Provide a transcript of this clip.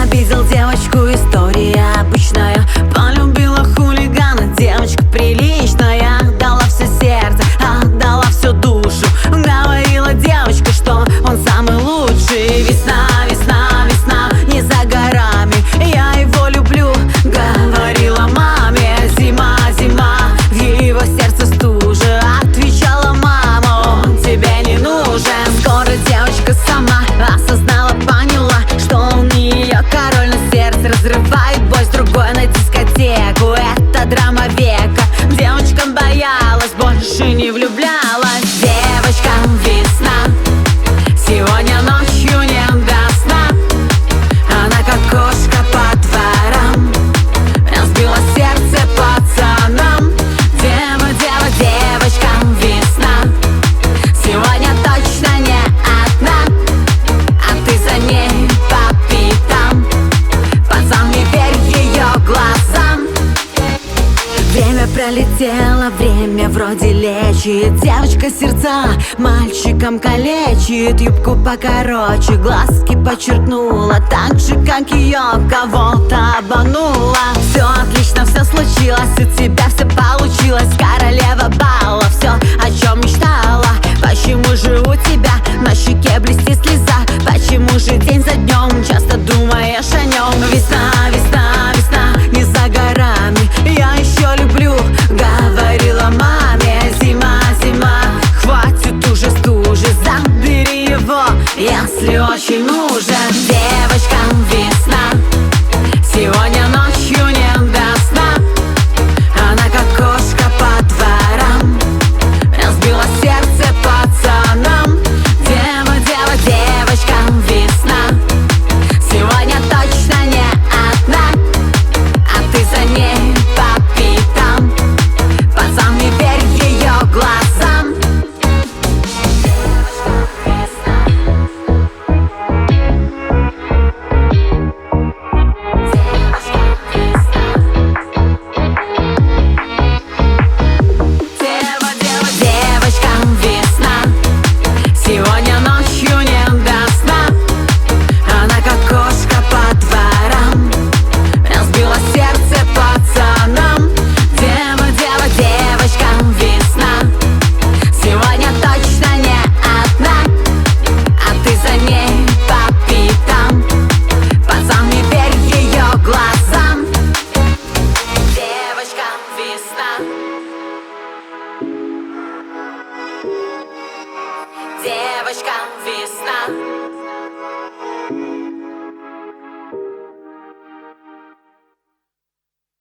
Видел девочку, история обычная. Полюбила хулигана, девочка приличная. Дала все сердце, отдала всю душу. Говорила девочка, что он самый лучший. Весна, весна, весна, не за горами. Я его люблю, говорила маме. Зима, зима, в его сердце стужа. Отвечала мама, он тебе не нужен. Скоро девочка сама осознала, поняла, что он не ее король, но сердце разрывает бой с другой на дискотеку. Это драма века. Девочка боялась, больше не влюблялась. Девочка, весна, сегодня ночью не до сна. Она как кошка по дворам, разбила сердце пацанам. Дева, дева, девочка, весна, сегодня точно не одна, а ты за ней по пятам. Пацан, не верь ее глазам. Время пролетело, время вроде лечит. Девочка сердца мальчикам калечит. Юбку покороче, глазки подчеркнула, так же, как ее кого-то обманула. Все отлично, все случилось, у тебя все получилось. Королева бала, все, о чем мечтала. Почему же у тебя на щеке блестит слеза? Почему же день за днем часто думаешь о нем? Весна, весна, весна, не за горами. Я еще люблю, говорила маме. Зима, зима, хватит уже стужи. Забери его, если очень нужен. Девочка, весна, сегодня ночью не до сна. Она как кошка по дворам, разбила сердце пацанам. Дева, дева, девочка, весна, сегодня точно не одна, а ты за ней по пятам. Пацан, не верь ее глазам. Дева, дева, девочка, весна, сегодня ночью не до сна. Она как кошка по дворам, разбила сердце пацанам. Дева, дева, девочка, весна, сегодня точно не одна, а ты за ней по пятам. Пацан, не верь ее глазам. Девочка, весна, девочка, весна.